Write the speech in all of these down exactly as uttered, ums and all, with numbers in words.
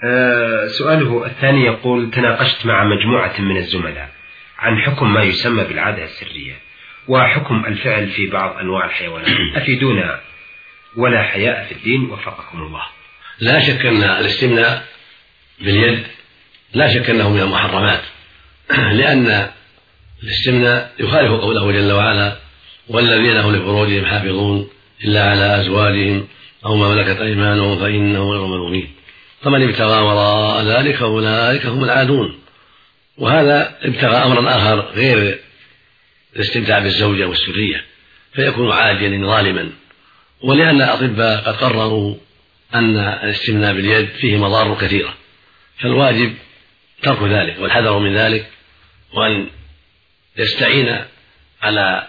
آه سؤاله الثاني يقول: تناقشت مع مجموعة من الزملاء عن حكم ما يسمى بالعادة السرية وحكم الفعل في بعض أنواع الحيوانات، أفيدونا ولا حياء في الدين وفقكم الله. لا شك أن الاستمناء باليد لا شك أنه من المحرمات، لأن الاستمناء يخالف قوله جل وعلا: والذين هم لفروجهم حافظون إلا على أزواجهم أو ما ملكت أيمانهم فإنهم غير ملومين، فمن ابتغى وراء ذلك فأولئك هم العادون. وهذا ابتغى أمرا آخر غير الاستمتاع بالزوجة والسرية فيكون عاجلا ظالما. ولأن الأطباء قد قرروا أن الاستمناء باليد فيه مضار كثيرة، فالواجب ترك ذلك والحذر من ذلك، وأن يستعين على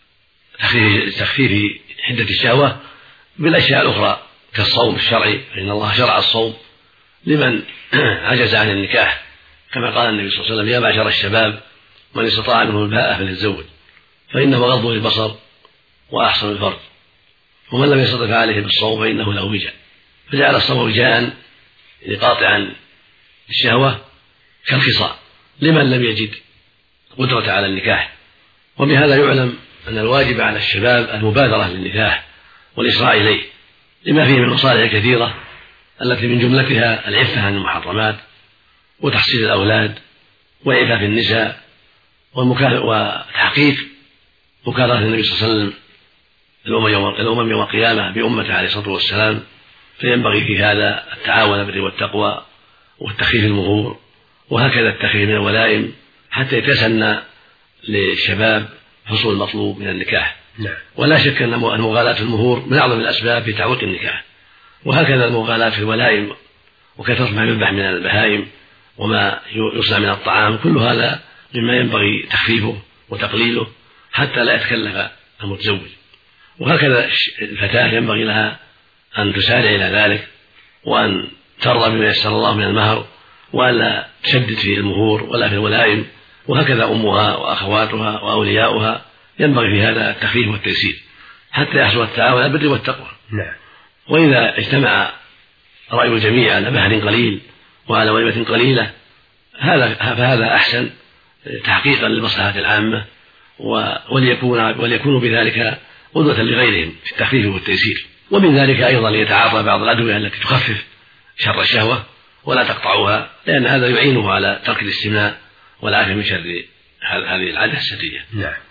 تخفيف حدة الشهوة بالأشياء الأخرى كالصوم الشرعي، فإن الله شرع الصوم لمن عجز عن النكاح، كما قال النبي صلى الله عليه وسلم: يا معشر الشباب من استطاع منه الباءة فليتزوج فإنه غض للبصر وأحسن الفرج، ومن لم يستطع فعليه بالصوم فإنه له وجاء. فجعل الصوم وجاء لقاطعا الشهوة كالخصاء لمن لم يجد قدرة على النكاح. وبهذا يعلم أن الواجب على الشباب المبادرة للنكاح والإسراع إليه، لما فيه من مصالح كثيرة التي من جملتها العفة عن المحرمات وتحصيل الأولاد وإعفاف النساء وتحقيق مكافأة النبي صلى الله عليه وسلم الأمم يوم القيامة بأمته عليه الصلاة والسلام. فينبغي في هذا التعاون بالبر والتقوى والتخفيف المهور، وهكذا التخفيف من الولائم حتى يتسنى للشباب حصول المطلوب من النكاح. نعم. ولا شك أن المغالاة في المهور من أعظم الأسباب في تعويق النكاح، وهكذا المغالاة في الولائم وكثرة ما يذبح من البهائم وما يصنع من الطعام، كل هذا مما ينبغي تخفيفه وتقليله حتى لا يتكلف المتزوج. وهكذا الفتاة ينبغي لها أن تسارع إلى ذلك، وأن ترضى بما يسر الله من المهر، وألا تشدد في المهور ولا في الولائم. وهكذا أمها وأخواتها وأولياؤها ينبغي في هذا التخفيف والتيسير حتى يحصل التعاون على البر والتقوى. نعم. وإذا اجتمع رأي الجميع على مهر قليل وعلى وليمة قليلة هذا فهذا أحسن تحقيقا للمصلحة العامة، وليكون وليكونوا بذلك قدوة لغيرهم في التخفيف والتيسير. ومن ذلك أيضا يتعاطى بعض الأدوية التي تخفف شر الشهوة ولا تقطعها، لأن هذا يعينه على ترك الاستمناء والعافية من شر هذه العادة السرية. نعم.